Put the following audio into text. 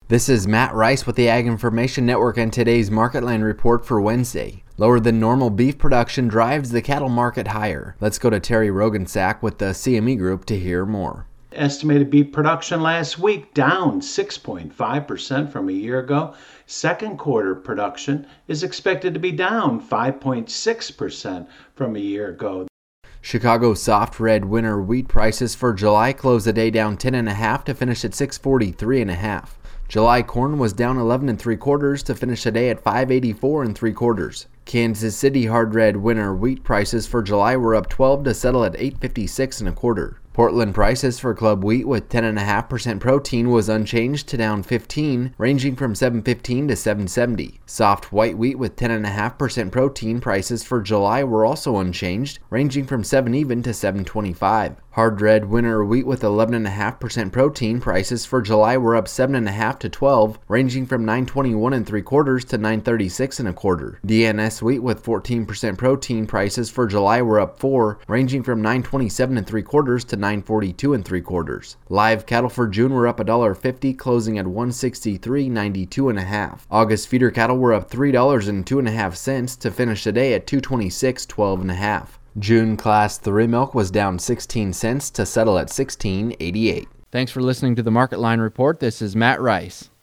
This is Matt Rice with the Ag Information Network and today's Marketline report for Wednesday. Lower than normal beef production drives the cattle market higher. Let's go to Terry Rogensack with the CME Group to hear more. Estimated beef production last week down 6.5% from a year ago. Second quarter production is expected to be down 5.6% from a year ago. Chicago soft red winter wheat prices for July closed the day down 10.5 to finish at $643.5. July corn was down 11 3/4 to finish the day at $584 3/4. Kansas City hard red winter wheat prices for July were up 12 to settle at $856 1/4. Portland prices for club wheat with 10.5% protein was unchanged to down 15, ranging from $715 to $770. Soft white wheat with 10.5% protein prices for July were also unchanged, ranging from $7 even to $725. Hard red winter wheat with 11.5% protein prices for July were up 7.5 to 12, ranging from $921 3/4 to $936 1/4. DNS wheat with 14% protein prices for July were up 4, ranging from $927 3/4 to $942 3/4. Live cattle for June were up $1.50, closing at $163.92 1/2. August feeder cattle were up $3.02 1/2 to finish the day at $226.12 1/2. June Class 3 milk was down 16 cents to settle at $16.88. Thanks for listening to the Marketline Report. This is Matt Rice.